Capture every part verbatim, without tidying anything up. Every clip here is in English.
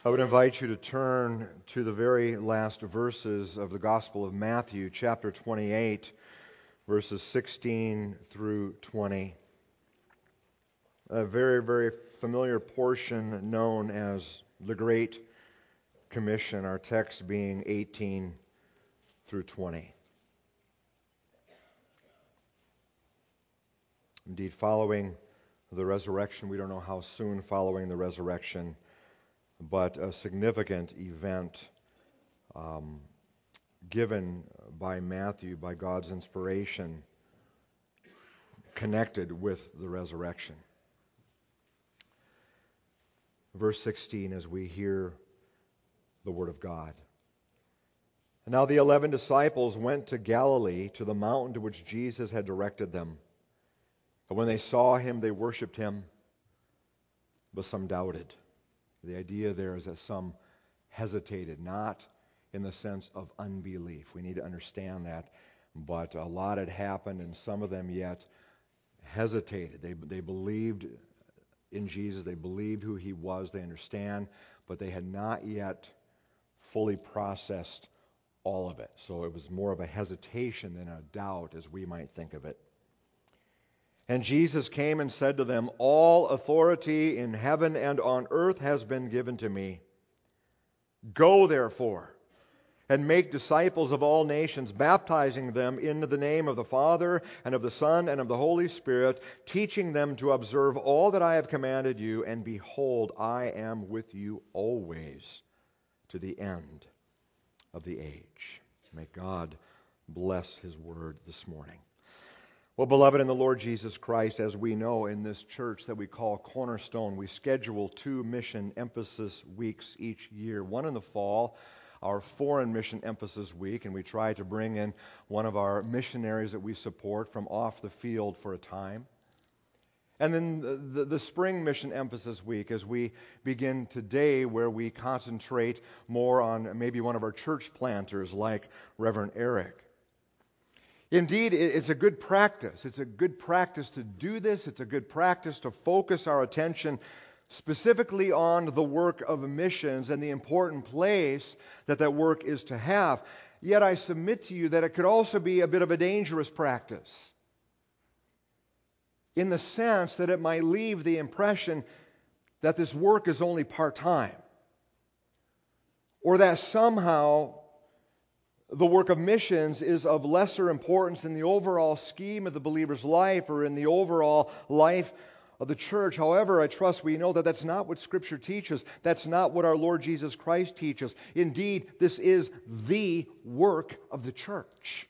I would invite you to turn to the very last verses of the Gospel of Matthew, chapter twenty-eight, verses sixteen through twenty. A very, very familiar portion known as the Great Commission, our text being eighteen through twenty. Indeed, following the resurrection, we don't know how soon following the resurrection, but a significant event um, given by Matthew, by God's inspiration, connected with the resurrection. Verse sixteen, as we hear the Word of God. And now the eleven disciples went to Galilee, to the mountain to which Jesus had directed them. And when they saw him, they worshipped him, but some doubted. The idea there is that some hesitated, not in the sense of unbelief. We need to understand that. But a lot had happened, and some of them yet hesitated. They, they believed in Jesus. They believed who he was. They understand, but they had not yet fully processed all of it. So it was more of a hesitation than a doubt, as we might think of it. And Jesus came and said to them, "All authority in heaven and on earth has been given to me. Go, therefore, and make disciples of all nations, baptizing them in the name of the Father and of the Son and of the Holy Spirit, teaching them to observe all that I have commanded you. And behold, I am with you always to the end of the age." May God bless his word this morning. Well, beloved in the Lord Jesus Christ, as we know in this church that we call Cornerstone, we schedule two mission emphasis weeks each year. One in the fall, our foreign mission emphasis week, and we try to bring in one of our missionaries that we support from off the field for a time. And then the, the, the spring mission emphasis week, as we begin today, where we concentrate more on maybe one of our church planters like Reverend Eric. Indeed, it's a good practice. It's a good practice to do this. It's a good practice to focus our attention specifically on the work of missions and the important place that that work is to have. Yet I submit to you that it could also be a bit of a dangerous practice, in the sense that it might leave the impression that this work is only part-time, or that somehow the work of missions is of lesser importance in the overall scheme of the believer's life or in the overall life of the church. However, I trust we know that that's not what Scripture teaches. That's not what our Lord Jesus Christ teaches. Indeed, this is the work of the church.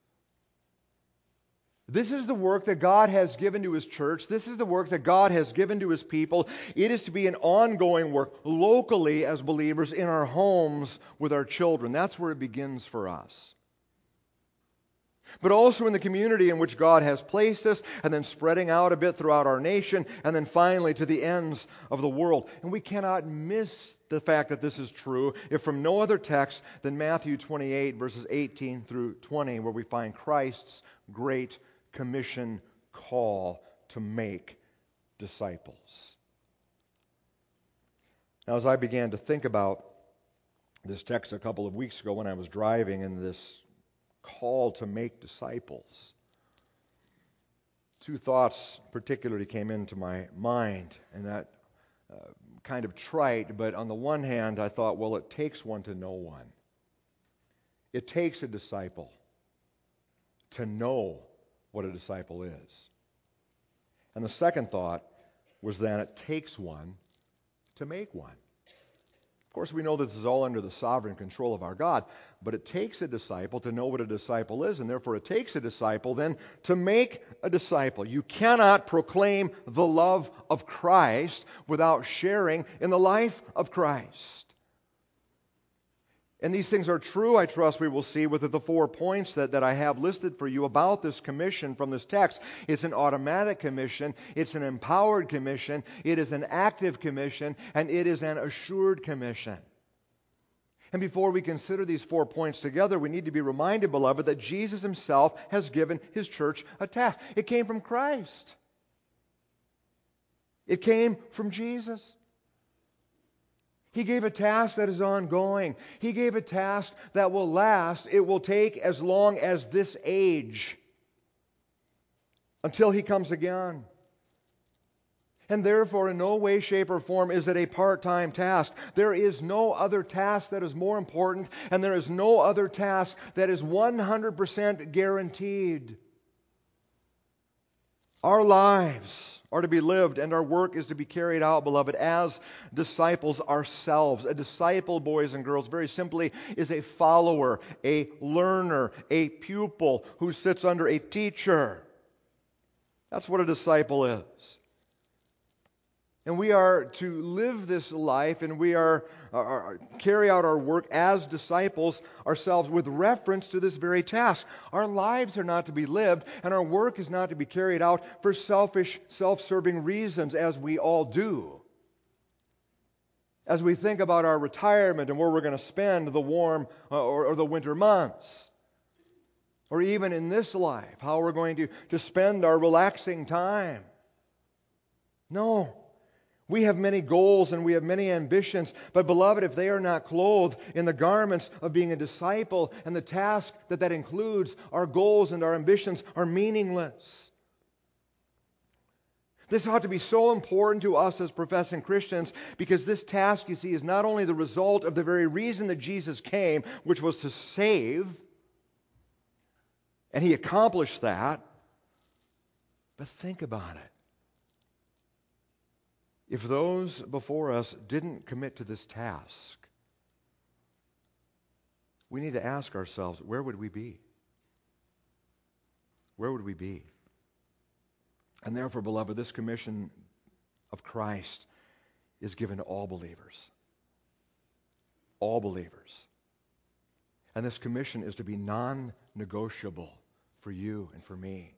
This is the work that God has given to His church. This is the work that God has given to His people. It is to be an ongoing work locally as believers in our homes with our children. That's where it begins for us. But also in the community in which God has placed us, and then spreading out a bit throughout our nation, and then finally to the ends of the world. And we cannot miss the fact that this is true if from no other text than Matthew twenty-eight, verses eighteen through twenty, where we find Christ's great commission call to make disciples. Now, as I began to think about this text a couple of weeks ago when I was driving, and this call to make disciples, two thoughts particularly came into my mind, and that uh, kind of trite, but on the one hand I thought, well, it takes one to know one. It takes a disciple to know what a disciple is. And the second thought was that it takes one to make one. Of course, we know this is all under the sovereign control of our God, but it takes a disciple to know what a disciple is, and therefore it takes a disciple then to make a disciple. You cannot proclaim the love of Christ without sharing in the life of Christ. And these things are true, I trust we will see, with the four points that, that I have listed for you about this commission from this text. It's an automatic commission, it's an empowered commission, it is an active commission, and it is an assured commission. And before we consider these four points together, we need to be reminded, beloved, that Jesus himself has given his church a task. It came from Christ. It came from Jesus. He gave a task that is ongoing. He gave a task that will last. It will take as long as this age until He comes again. And therefore, in no way, shape, or form is it a part-time task. There is no other task that is more important, and there is no other task that is one hundred percent guaranteed. Our lives are to be lived, and our work is to be carried out, beloved, as disciples ourselves. A disciple, boys and girls, very simply, is a follower, a learner, a pupil who sits under a teacher. That's what a disciple is. And we are to live this life, and we are, are, are carry out our work as disciples ourselves with reference to this very task. Our lives are not to be lived, and our work is not to be carried out for selfish, self-serving reasons, as we all do. As we think about our retirement and where we're going to spend the warm uh, or, or the winter months, or even in this life, how we're going to, to spend our relaxing time. No. We have many goals and we have many ambitions, but beloved, if they are not clothed in the garments of being a disciple and the task that that includes, our goals and our ambitions are meaningless. This ought to be so important to us as professing Christians, because this task, you see, is not only the result of the very reason that Jesus came, which was to save, and He accomplished that, but think about it. If those before us didn't commit to this task, we need to ask ourselves, where would we be? Where would we be? And therefore, beloved, this commission of Christ is given to all believers. All believers. And this commission is to be non-negotiable for you and for me.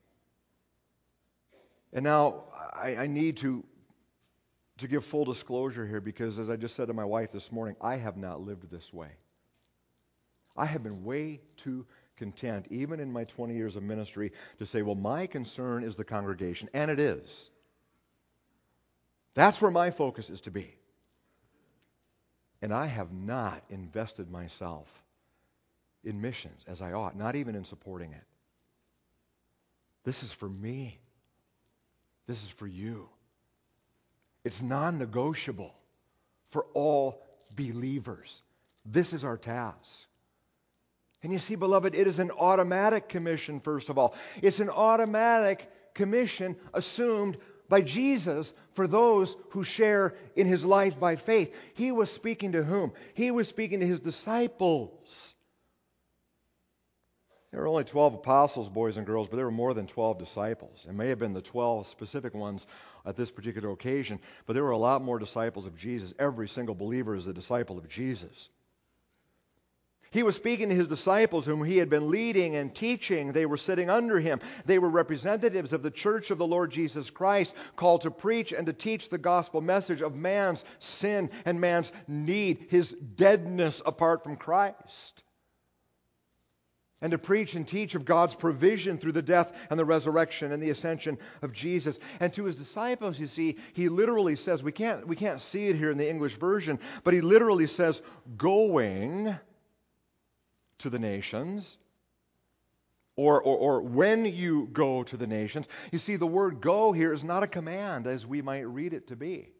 And now, I, I need to To give full disclosure here, because as I just said to my wife this morning, I have not lived this way. I have been way too content, even in my twenty years of ministry, to say, well, my concern is the congregation, and it is. That's where my focus is to be. And I have not invested myself in missions as I ought, not even in supporting it. This is for me. This is for you. It's non-negotiable for all believers. This is our task. And you see, beloved, it is an automatic commission, first of all. It's an automatic commission assumed by Jesus for those who share in His life by faith. He was speaking to whom? He was speaking to His disciples. There were only twelve apostles, boys and girls, but there were more than twelve disciples. It may have been the twelve specific ones at this particular occasion, but there were a lot more disciples of Jesus. Every single believer is a disciple of Jesus. He was speaking to His disciples whom He had been leading and teaching. They were sitting under Him. They were representatives of the church of the Lord Jesus Christ, called to preach and to teach the gospel message of man's sin and man's need, his deadness apart from Christ. And to preach and teach of God's provision through the death and the resurrection and the ascension of Jesus. And to His disciples, you see, He literally says, we can't, we can't see it here in the English version, but He literally says, going to the nations, or, or, or when you go to the nations. You see, the word go here is not a command as we might read it to be.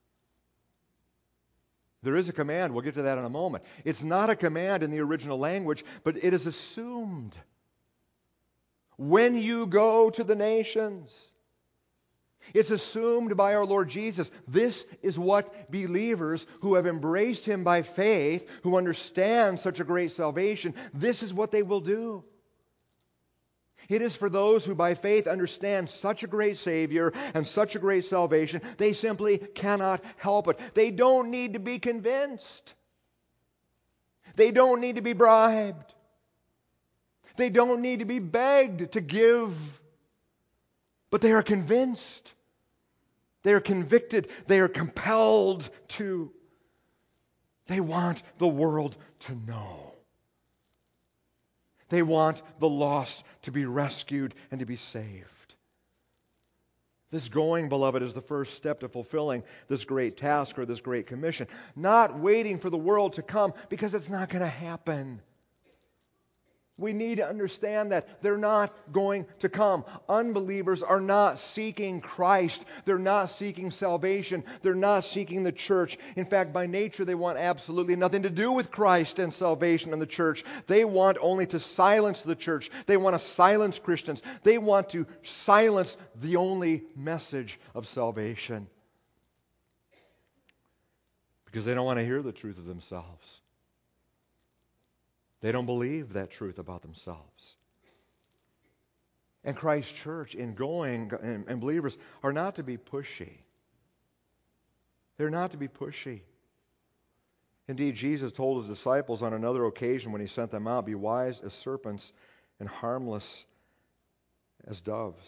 There is a command. We'll get to that in a moment. It's not a command in the original language, but it is assumed. When you go to the nations. It's assumed by our Lord Jesus. This is what believers who have embraced Him by faith, who understand such a great salvation, this is what they will do. It is for those who by faith understand such a great Savior and such a great salvation, they simply cannot help it. They don't need to be convinced. They don't need to be bribed. They don't need to be begged to give. But they are convinced. They are convicted. They are compelled to. They want the world to know. They want the lost to be rescued and to be saved. This going, beloved, is the first step to fulfilling this great task or this great commission. Not waiting for the world to come, because it's not going to happen. We need to understand that they're not going to come. Unbelievers are not seeking Christ. They're not seeking salvation. They're not seeking the church. In fact, by nature, they want absolutely nothing to do with Christ and salvation and the church. They want only to silence the church. They want to silence Christians. They want to silence the only message of salvation, because they don't want to hear the truth of themselves. They don't believe that truth about themselves. And Christ's church, in going, and, and believers, are not to be pushy. They're not to be pushy. Indeed, Jesus told his disciples on another occasion when he sent them out, "Be wise as serpents and harmless as doves."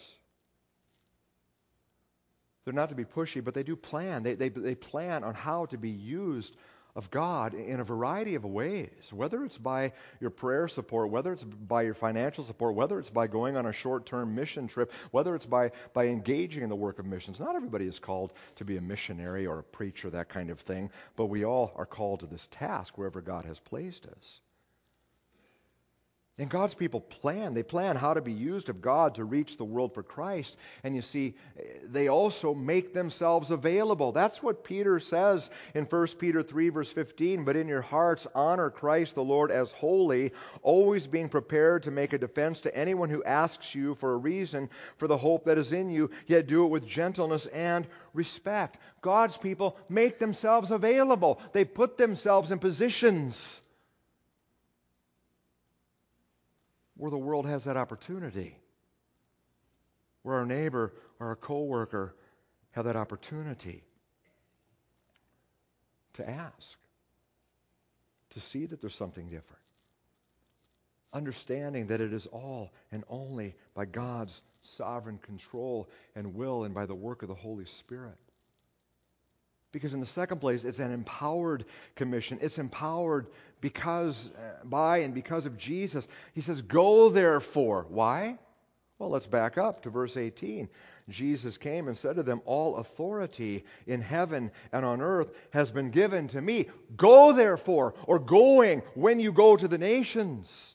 They're not to be pushy, but they do plan. They, they, they plan on how to be used of God in a variety of ways, whether it's by your prayer support, whether it's by your financial support, whether it's by going on a short-term mission trip, whether it's by, by engaging in the work of missions. Not everybody is called to be a missionary or a preacher, that kind of thing, but we all are called to this task wherever God has placed us. And God's people plan. They plan how to be used of God to reach the world for Christ. And you see, they also make themselves available. That's what Peter says in First Peter three, verse fifteen. "But in your hearts honor Christ the Lord as holy, always being prepared to make a defense to anyone who asks you for a reason for the hope that is in you, yet do it with gentleness and respect." God's people make themselves available. They put themselves in positions where the world has that opportunity, where our neighbor or our coworker have that opportunity to ask, to see that there's something different, understanding that it is all and only by God's sovereign control and will and by the work of the Holy Spirit. Because in the second place, it's an empowered commission. It's empowered because, uh, by and because of Jesus. He says, "Go therefore." Why? Well, let's back up to verse eighteen. Jesus came and said to them, "All authority in heaven and on earth has been given to me. Go therefore," or going when you go to the nations.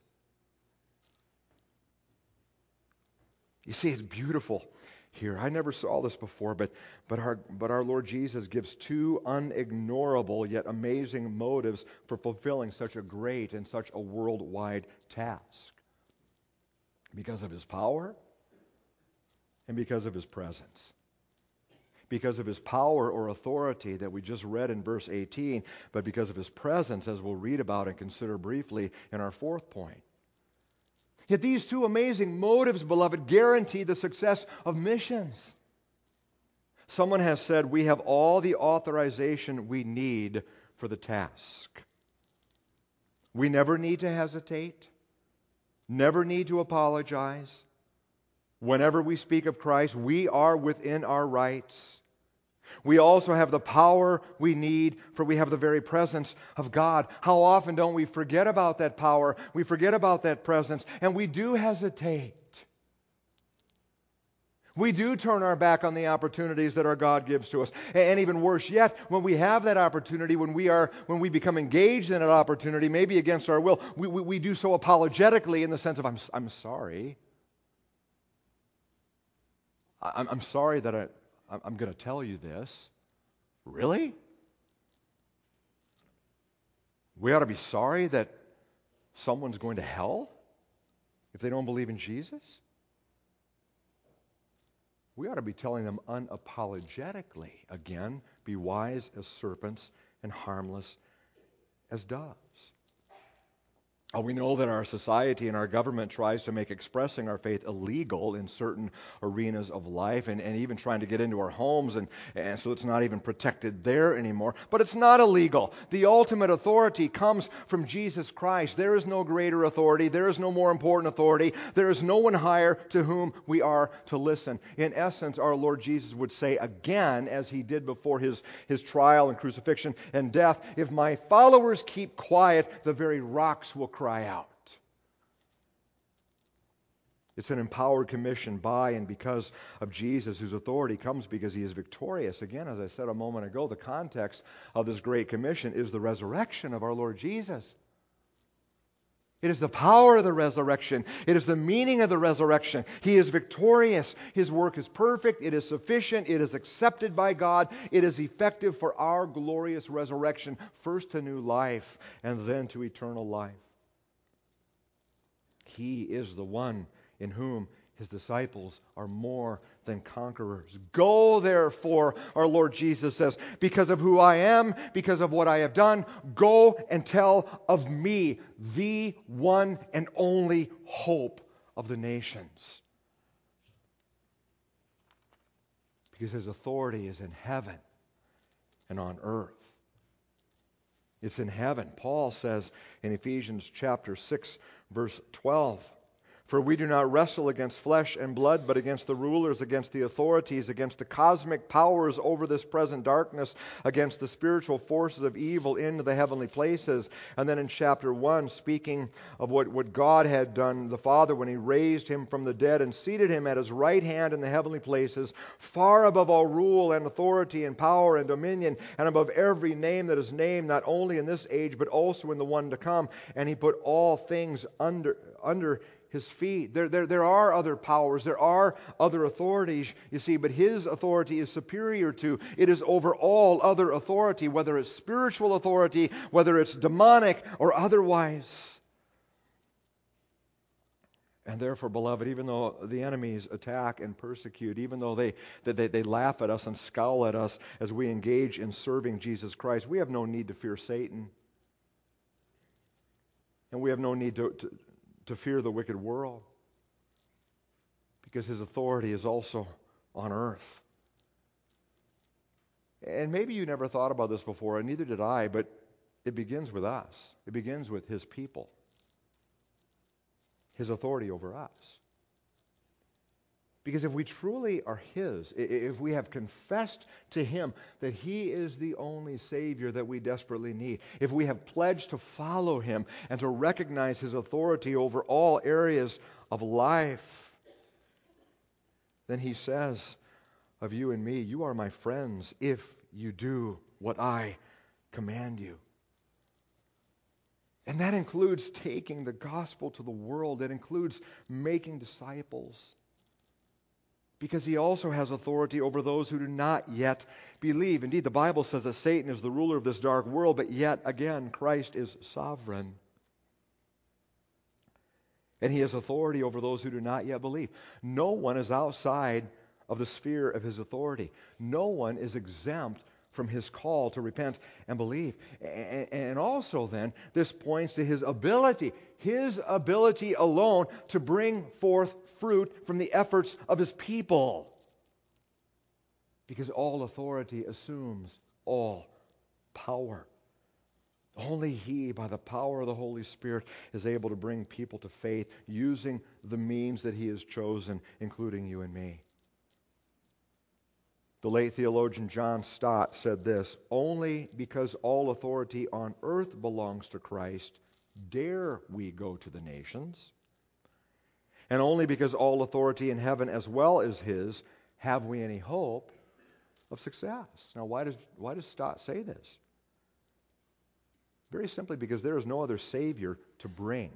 You see, it's beautiful here. I never saw this before, but but our but our Lord Jesus gives two unignorable yet amazing motives for fulfilling such a great and such a worldwide task. Because of his power and because of his presence. Because of his power or authority that we just read in verse eighteen, but because of his presence, as we'll read about and consider briefly in our fourth point. Yet these two amazing motives, beloved, guarantee the success of missions. Someone has said, we have all the authorization we need for the task. We never need to hesitate, never need to apologize. Whenever we speak of Christ, we are within our rights. We also have the power we need, for we have the very presence of God. How often don't we forget about that power? We forget about that presence, and we do hesitate. We do turn our back on the opportunities that our God gives to us. And even worse yet, when we have that opportunity, when we are, when we become engaged in that opportunity, maybe against our will, we, we, we do so apologetically in the sense of, I'm, I'm sorry. I'm, I'm sorry that I... I'm going to tell you this. Really? We ought to be sorry that someone's going to hell if they don't believe in Jesus? We ought to be telling them unapologetically, again, be wise as serpents and harmless as doves. Oh, we know that our society and our government tries to make expressing our faith illegal in certain arenas of life, and, and even trying to get into our homes, and, and so it's not even protected there anymore. But it's not illegal. The ultimate authority comes from Jesus Christ. There is no greater authority. There is no more important authority. There is no one higher to whom we are to listen. In essence, our Lord Jesus would say again, as he did before his, his trial and crucifixion and death, if my followers keep quiet, the very rocks will cry out. It's an empowered commission by and because of Jesus, whose authority comes because he is victorious. Again, as I said a moment ago, the context of this great commission is the resurrection of our Lord Jesus. It is the power of the resurrection. It is the meaning of the resurrection. He is victorious. His work is perfect. It is sufficient. It is accepted by God. It is effective for our glorious resurrection, first to new life and then to eternal life. He is the one in whom his disciples are more than conquerors. Go, therefore, our Lord Jesus says, because of who I am, because of what I have done, go and tell of me, the one and only hope of the nations. Because his authority is in heaven and on earth. It's in heaven. Paul says in Ephesians chapter six, verse twelve, for we do not wrestle against flesh and blood, but against the rulers, against the authorities, against the cosmic powers over this present darkness, against the spiritual forces of evil in the heavenly places. And then in chapter one, speaking of what, what God had done, the Father, when he raised him from the dead and seated him at his right hand in the heavenly places, far above all rule and authority and power and dominion, and above every name that is named, not only in this age, but also in the one to come. And he put all things under under his feet. There, there, there are other powers, there are other authorities, you see, but his authority is superior to, it is over all other authority, whether it's spiritual authority, whether it's demonic or otherwise. And therefore, beloved, even though the enemies attack and persecute, even though they, they, they laugh at us and scowl at us as we engage in serving Jesus Christ, we have no need to fear Satan. And we have no need to, to to fear the wicked world, because his authority is also on earth. And maybe you never thought about this before, and neither did I, but it begins with us. It begins with his people, his authority over us. Because if we truly are his, if we have confessed to him that he is the only Savior that we desperately need, if we have pledged to follow him and to recognize his authority over all areas of life, then he says of you and me, you are my friends if you do what I command you. And that includes taking the gospel to the world. It includes making disciples. Because he also has authority over those who do not yet believe. Indeed, the Bible says that Satan is the ruler of this dark world, but yet again, Christ is sovereign. And he has authority over those who do not yet believe. No one is outside of the sphere of his authority. No one is exempt from his call to repent and believe. And also then, this points to his ability, his ability alone to bring forth fruit from the efforts of his people. Because all authority assumes all power. Only he, by the power of the Holy Spirit, is able to bring people to faith using the means that he has chosen, including you and me. The late theologian John Stott said this, only because all authority on earth belongs to Christ dare we go to the nations. And only because all authority in heaven as well is his have we any hope of success. Now, why does, why does Stott say this? Very simply because there is no other Savior to bring.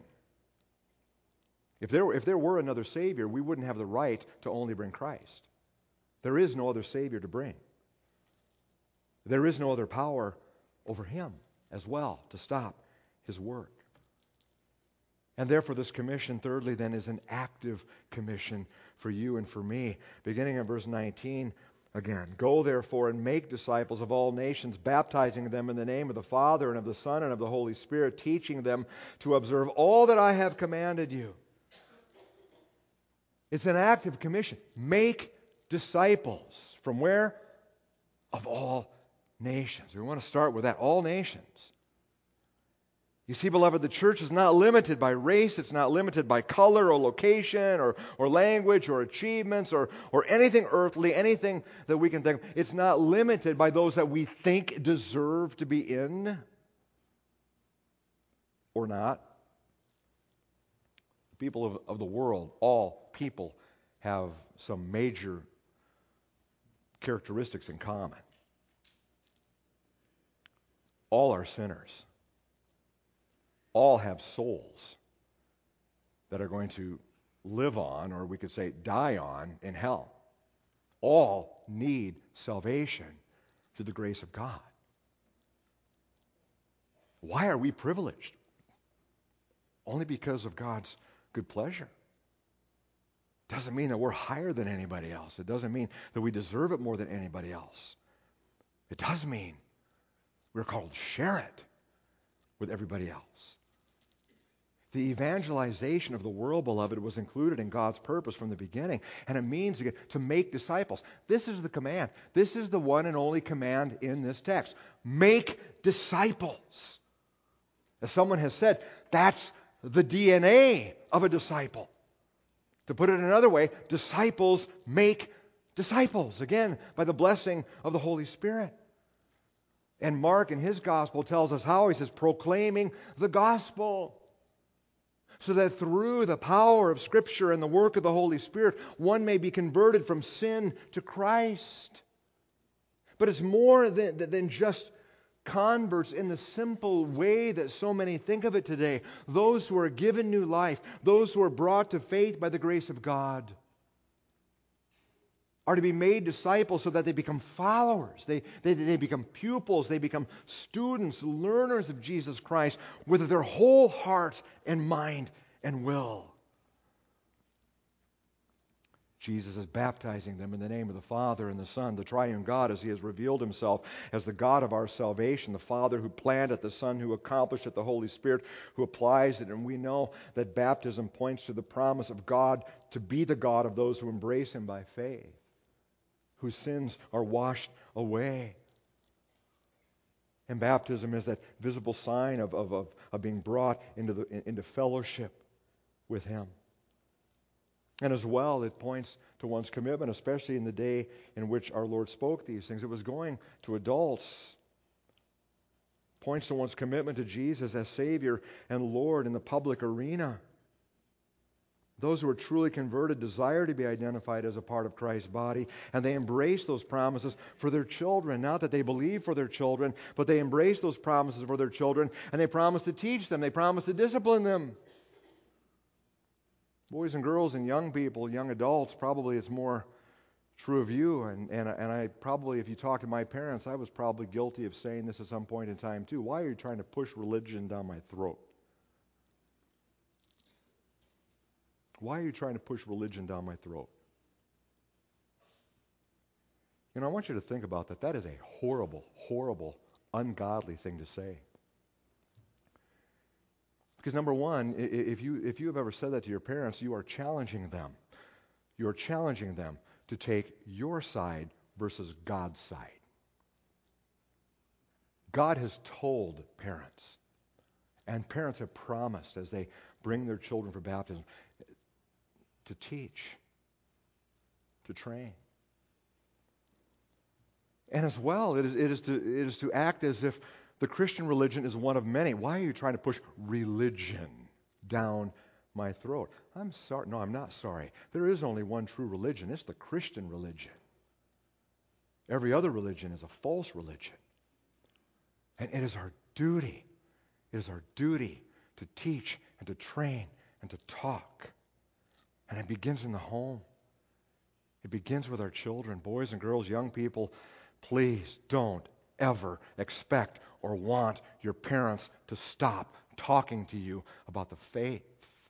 If there, if there were another Savior, we wouldn't have the right to only bring Christ. There is no other Savior to bring. There is no other power over him as well to stop his work. And therefore this commission, thirdly then, is an active commission for you and for me. Beginning in verse nineteen, again, go therefore and make disciples of all nations, baptizing them in the name of the Father and of the Son and of the Holy Spirit, teaching them to observe all that I have commanded you. It's an active commission. Make disciples. From where? Of all nations. We want to start with that. All nations. You see, beloved, the church is not limited by race. It's not limited by color or location or, or language or achievements or, or anything earthly, anything that we can think of. It's not limited by those that we think deserve to be in or not. People of, of the world, all people have some major characteristics in common. All are sinners. All have souls that are going to live on, or we could say die on, in hell. All need salvation through the grace of God. Why are we privileged? Only because of God's good pleasure. Doesn't mean that we're higher than anybody else. It doesn't mean that we deserve it more than anybody else. It does mean we're called to share it with everybody else. The evangelization of the world, beloved, was included in God's purpose from the beginning, and it means again, to make disciples. This is the command. This is the one and only command in this text. Make disciples. As someone has said, that's the D N A of a disciple. To put it another way, disciples make disciples, again, by the blessing of the Holy Spirit. And Mark in his gospel tells us how. He says, proclaiming the gospel. So that through the power of Scripture and the work of the Holy Spirit, one may be converted from sin to Christ. But it's more than, than just converts in the simple way that so many think of it today. Those who are given new life, those who are brought to faith by the grace of God, are to be made disciples so that they become followers. They, they, they become pupils. They become students, learners of Jesus Christ with their whole heart and mind and will. Jesus is baptizing them in the name of the Father and the Son, the triune God, as He has revealed Himself as the God of our salvation, the Father who planned it, the Son who accomplished it, the Holy Spirit who applies it. And we know that baptism points to the promise of God to be the God of those who embrace Him by faith, whose sins are washed away. And baptism is that visible sign of, of, of, of being brought into, the, into fellowship with Him. And as well, it points to one's commitment, especially in the day in which our Lord spoke these things. It was going to adults. Points to one's commitment to Jesus as Savior and Lord in the public arena. Those who are truly converted desire to be identified as a part of Christ's body, and they embrace those promises for their children. Not that they believe for their children, but they embrace those promises for their children, and they promise to teach them. They promise to discipline them. Boys and girls and young people, young adults, probably it's more true of you. And, and, and I probably, if you talk to my parents, I was probably guilty of saying this at some point in time too. Why are you trying to push religion down my throat? Why are you trying to push religion down my throat? You know, I want you to think about that. That is a horrible, horrible, ungodly thing to say. Because number one, if you if you have ever said that to your parents, you are challenging them. You are challenging them to take your side versus God's side. God has told parents, and parents have promised as they bring their children for baptism, to teach, to train. And as well, it is, it is to it is to act as if the Christian religion is one of many. Why are you trying to push religion down my throat? I'm sorry. No, I'm not sorry. There is only one true religion. It's the Christian religion. Every other religion is a false religion. And it is our duty, it is our duty to teach and to train and to talk. And it begins in the home. It begins with our children, boys and girls, young people. Please don't ever expect or want your parents to stop talking to you about the faith.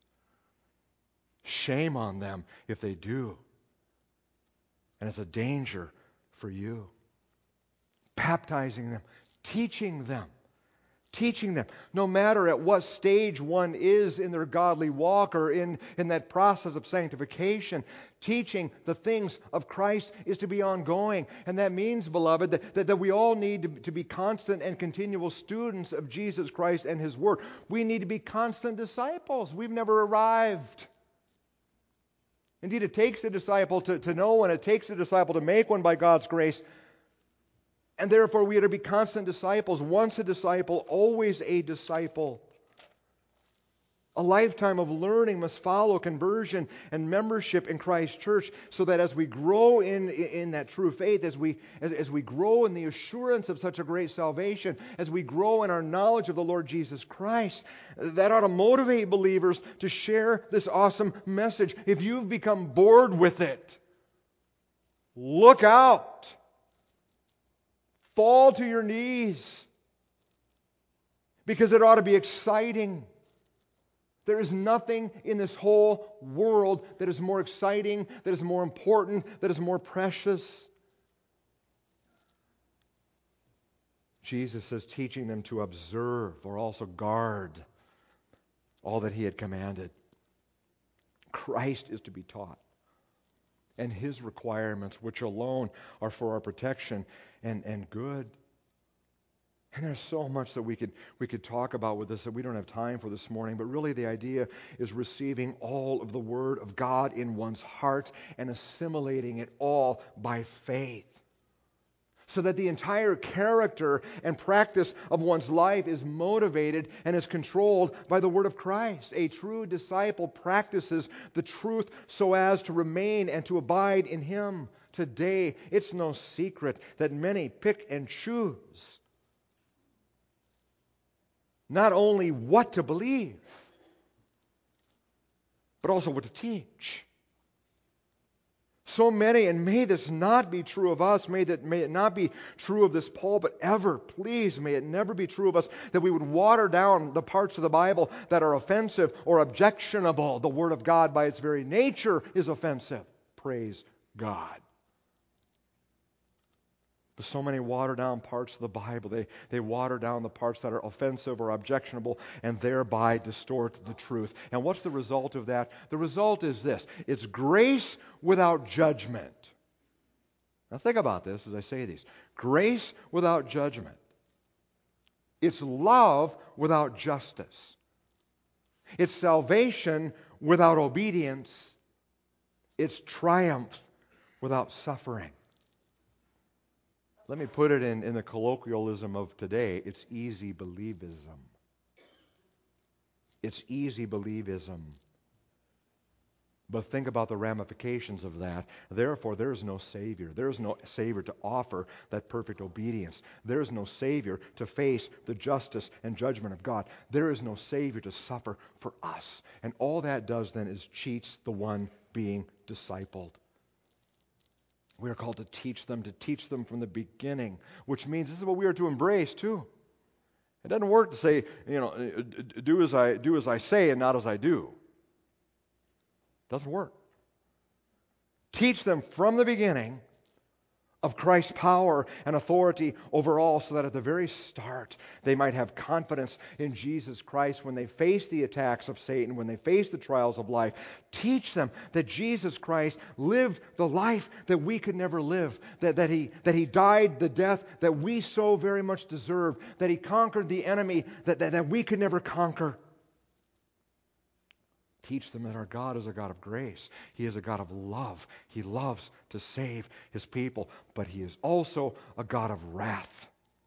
Shame on them if they do. And it's a danger for you. Baptizing them, teaching them, teaching them, no matter at what stage one is in their godly walk or in, in that process of sanctification, teaching the things of Christ is to be ongoing. And that means, beloved, that, that, that we all need to, to be constant and continual students of Jesus Christ and His Word. We need to be constant disciples. We've never arrived. Indeed, it takes a disciple to, to know one. It takes a disciple to make one by God's grace. And therefore, we are to be constant disciples. Once a disciple, always a disciple. A lifetime of learning must follow conversion and membership in Christ's church, so that as we grow in, in that true faith, as we, as, as we grow in the assurance of such a great salvation, as we grow in our knowledge of the Lord Jesus Christ, that ought to motivate believers to share this awesome message. If you've become bored with it, look out. Fall to your knees, because it ought to be exciting. There is nothing in this whole world that is more exciting, that is more important, that is more precious. Jesus says, teaching them to observe or also guard all that He had commanded. Christ is to be taught, and His requirements, which alone are for our protection and, and good. And there's so much that we could we could talk about with this that we don't have time for this morning, but really the idea is receiving all of the Word of God in one's heart and assimilating it all by faith, so that the entire character and practice of one's life is motivated and is controlled by the Word of Christ. A true disciple practices the truth so as to remain and to abide in Him. Today, it's no secret that many pick and choose not only what to believe, but also what to teach. So many, and may this not be true of us, may, that, may it not be true of this pulpit ever, please, may it never be true of us, that we would water down the parts of the Bible that are offensive or objectionable. The Word of God by its very nature is offensive. Praise God. But so many water down parts of the Bible. They, they water down the parts that are offensive or objectionable and thereby distort the truth. And what's the result of that? The result is this. It's grace without judgment. Now think about this as I say these. Grace without judgment. It's love without justice. It's salvation without obedience. It's triumph without suffering. Let me put it in, in the colloquialism of today. It's easy believism. It's easy believism. But think about the ramifications of that. Therefore, there is no Savior. There is no Savior to offer that perfect obedience. There is no Savior to face the justice and judgment of God. There is no Savior to suffer for us. And all that does then is cheats the one being discipled. We are called to teach them, to teach them from the beginning, which means this is what we are to embrace too. It doesn't work to say, you know, do as I do as I say and not as I do. It doesn't work. Teach them from the beginning of Christ's power and authority over all, so that at the very start they might have confidence in Jesus Christ when they face the attacks of Satan, when they face the trials of life. Teach them that Jesus Christ lived the life that we could never live, that, that, he, that He died the death that we so very much deserve, that He conquered the enemy that, that, that we could never conquer. Teach them that our God is a God of grace. He is a God of love. He loves to save His people, but He is also a God of wrath.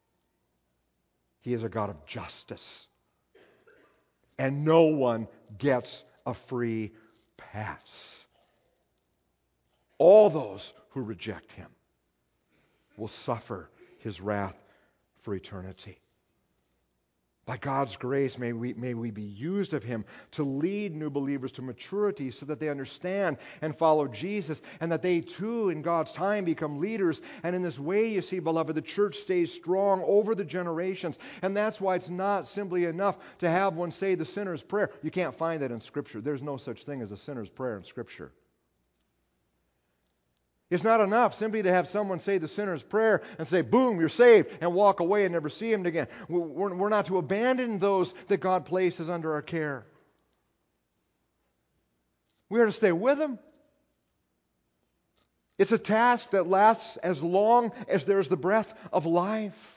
He is a God of justice. And no one gets a free pass. All those who reject Him will suffer His wrath for eternity. By God's grace, may we, may we be used of Him to lead new believers to maturity so that they understand and follow Jesus, and that they too, in God's time, become leaders. And in this way, you see, beloved, the church stays strong over the generations. And that's why it's not simply enough to have one say the sinner's prayer. You can't find that in Scripture. There's no such thing as a sinner's prayer in Scripture. It's not enough simply to have someone say the sinner's prayer and say, boom, you're saved, and walk away and never see him again. We're not to abandon those that God places under our care. We are to stay with them. It's a task that lasts as long as there's the breath of life.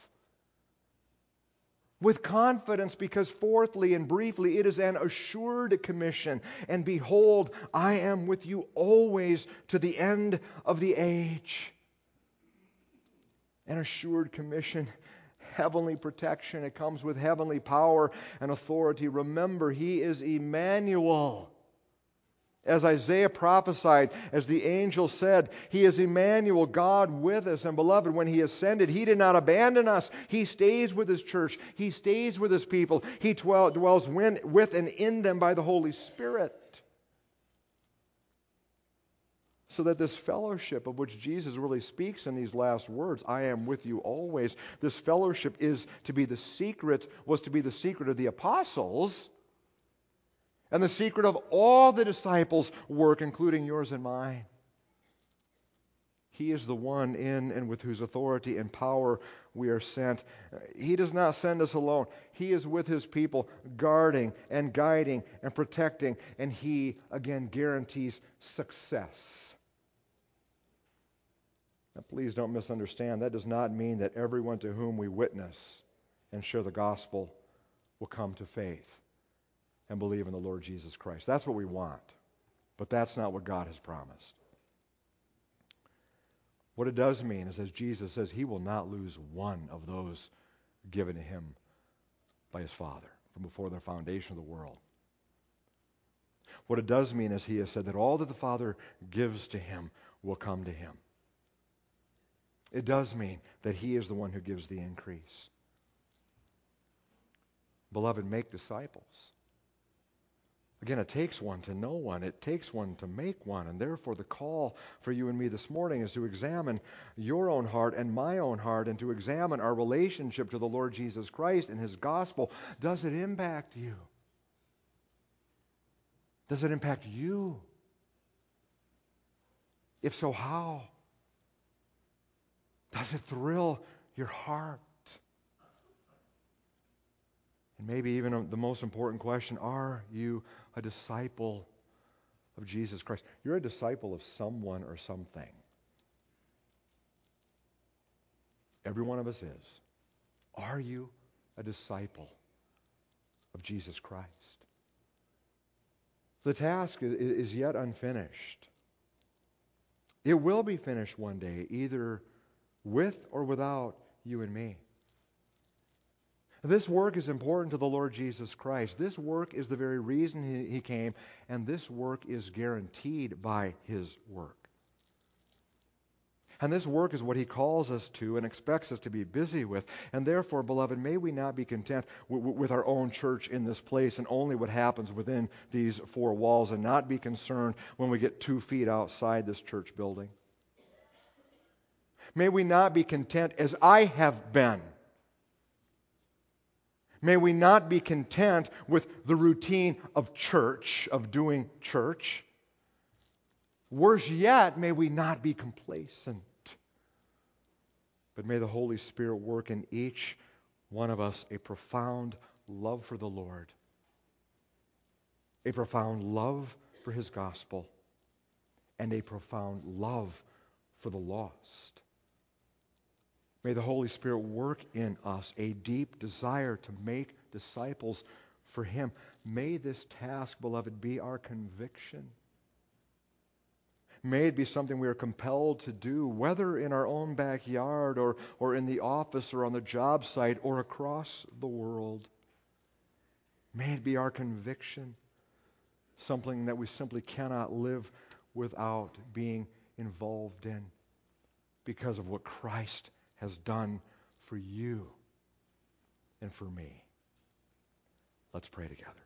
With confidence, because fourthly and briefly, it is an assured commission. And behold, I am with you always to the end of the age. An assured commission. heavenly protection. It comes with heavenly power and authority. Remember, He is Emmanuel. As Isaiah prophesied, as the angel said, He is Emmanuel, God with us. And beloved, when He ascended, He did not abandon us. He stays with His church. He stays with His people. He dwells with and in them by the Holy Spirit. So that this fellowship of which Jesus really speaks in these last words, I am with you always, this fellowship is to be the secret, was to be the secret of the apostles, and the secret of all the disciples' work, including yours and mine. He is the one in and with whose authority and power we are sent. He does not send us alone. He is with His people, guarding and guiding and protecting, and He, again, guarantees success. Now, please don't misunderstand. That does not mean that everyone to whom we witness and share the gospel will come to faith and believe in the Lord Jesus Christ. That's what we want, but that's not what God has promised. What it does mean is, as Jesus says, He will not lose one of those given to Him by His Father from before the foundation of the world. What it does mean is, He has said that all that the Father gives to Him will come to Him. It does mean that He is the one who gives the increase. Beloved, make disciples. Again, it takes one to know one. It takes one to make one. And therefore, the call for you and me this morning is to examine your own heart and my own heart, and to examine our relationship to the Lord Jesus Christ and His gospel. Does it impact you? Does it impact you? If so, how? Does it thrill your heart? And maybe even the most important question, are you a disciple of Jesus Christ? You're a disciple of someone or something. Every one of us is. Are you a disciple of Jesus Christ? The task is yet unfinished. It will be finished one day, either with or without you and me. This work is important to the Lord Jesus Christ. This work is the very reason he, he came, and this work is guaranteed by His work. And this work is what He calls us to and expects us to be busy with. And therefore, beloved, may we not be content w- w- with our own church in this place and only what happens within these four walls, and not be concerned when we get two feet outside this church building. May we not be content as I have been. May we not be content with the routine of church, of doing church. Worse yet, may we not be complacent. But may the Holy Spirit work in each one of us a profound love for the Lord, a profound love for His gospel, and a profound love for the lost. May the Holy Spirit work in us a deep desire to make disciples for Him. May this task, beloved, be our conviction. May it be something we are compelled to do, whether in our own backyard or, or in the office or on the job site or across the world. May it be our conviction, something that we simply cannot live without being involved in because of what Christ has done for you and for me. Let's pray together.